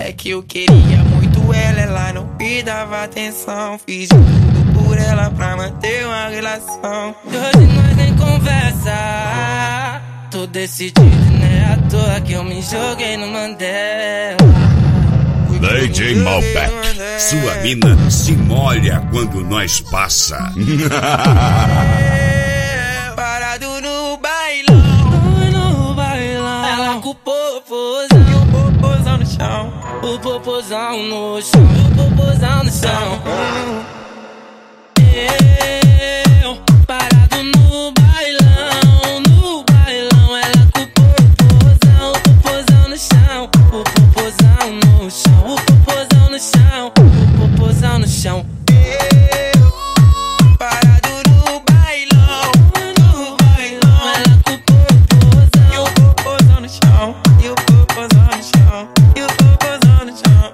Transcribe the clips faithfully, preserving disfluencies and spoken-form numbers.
É que eu queria muito ela, ela não me dava atenção. Fiz de tudo por ela pra manter uma relação. E hoje nós nem conversa. Tô decidido, né? À toa que eu me joguei no Mandela. D J Malbec, sua mina se molha quando nós passa. Parado no bailão, no bailão. Ela com o popozão e o popozão no chão. O popozão no chão, o popozão no chão. Eu parado no bailão, no bailão. Ela com o popozão, o popozão no chão. O popozão no chão, o popozão no chão. O popozão no chão. Eu parado no bailão, no bailão. Ela com o popozão e o popozão no chão, e o popozão no chão, e o popozão no chão.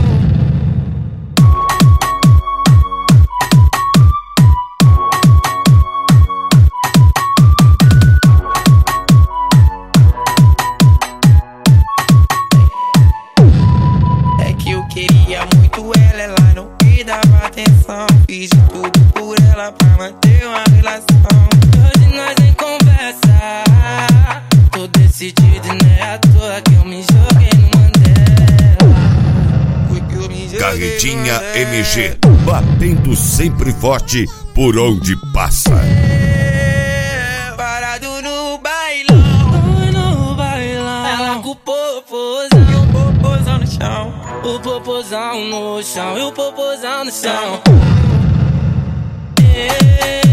É que eu queria muito ela, ela não me dava atenção. Fiz de tudo por ela pra manter uma relação. Hoje nós nem conversa. Tô decidido, né? À toa que eu me joguei no Mandela. Foi que eu me joguei Carretinha no Mandela. M G, batendo sempre forte por onde passa. Parado no bailão, No bailão. Ela com o popozão e o popozão no chão. o popozão no chão, e o popozão no chão.